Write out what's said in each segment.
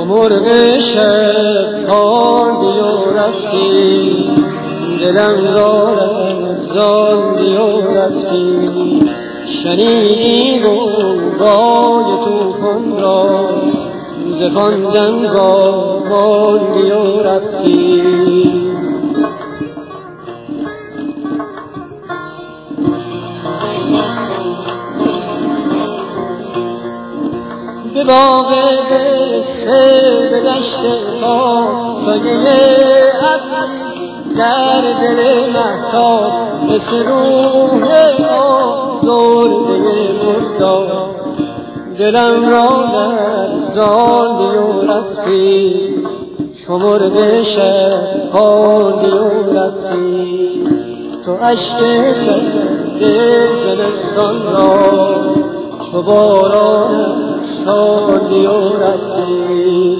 تو مرغ شب خواندی و رفتی، دلم را لرزاندی و رفتی. شنیدی غوغای طوفان را، ز خواندن ماندی و رفتی. به باغ قصه به دشت پاک، سایه ابری در دل مهتاب، مثل روح آزرده مردار. دلم را لرزاندی و رفتی، چو مرغ شب خواندی و رفتی. تو اشک سرد زمستان را، چو باران شاندی و رفتی.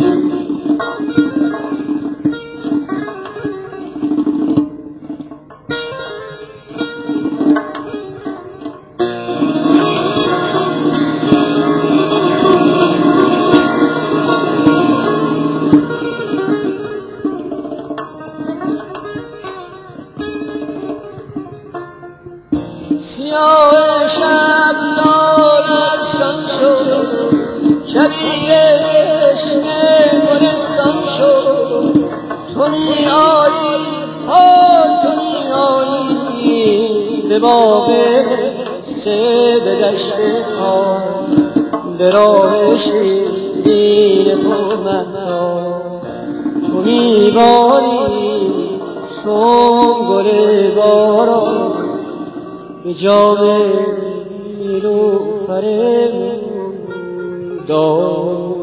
سیاه شب نالرسان شد، شبیه تشنه گلستان شد. تو می آیی، تو می آیی، به باغ قصه به دشت خاک، به راه شیرین پرمهتاب. تو می باری چون گل باران، به جام نیلوفر دار.